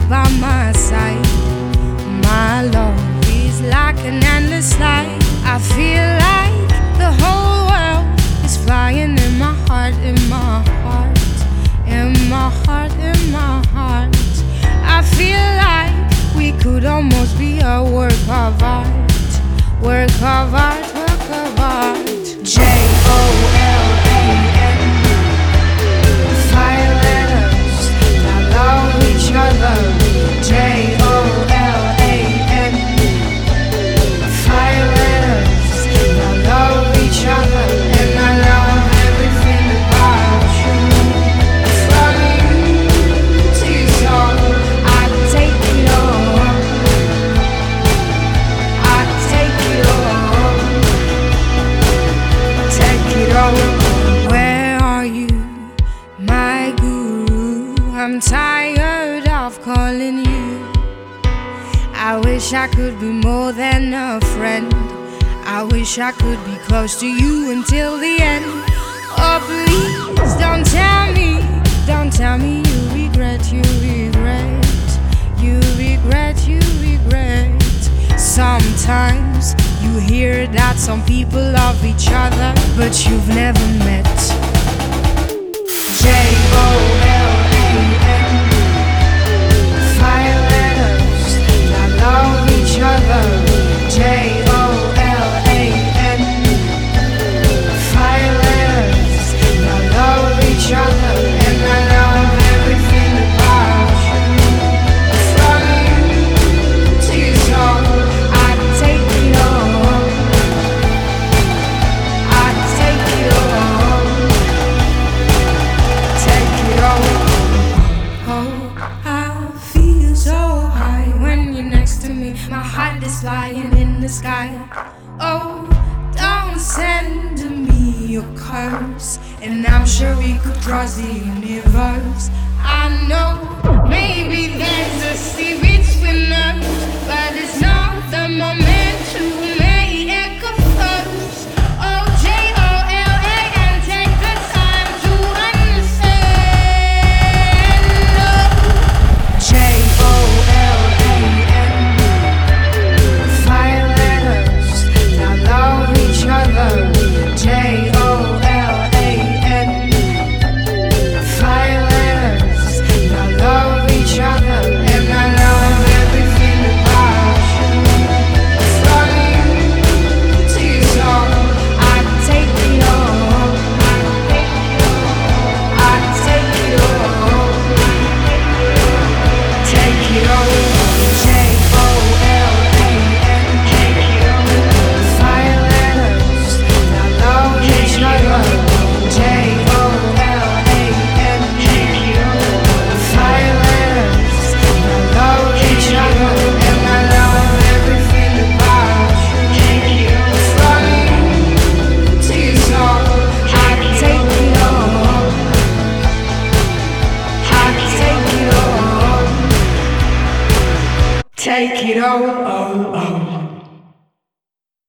by my side. My love is like an endless slide. I feel like the whole world is flying in my heart, in my heart, in my heart, in my heart. I feel like we could almost be a work of art, work of art, work of art. J-O-L-A-N, fire letters that love each other. J-O-L-A-N, fire letters that love each other. And I love everything about you. From you to your soul, I take it all. I take it all. Take it all. Where are you, my guru? I'm tired of calling you. I wish I could be more than a friend. I wish I could be close to you until the end. Oh please, don't tell me you regret, you regret, you regret, you regret. Sometimes you hear that some people love each other, but you've never met. J-O-L-A-N, fire letters that love each other. J-O-L-A-N, fire letters that love each other. And I love everything about you. From you to your soul, I take it all. I take it all. Take it all. Oh, I feel so high when you're next to me. My heart is flying in the sky. Oh, don't send me your curse, and I'm sure we could cross the universe.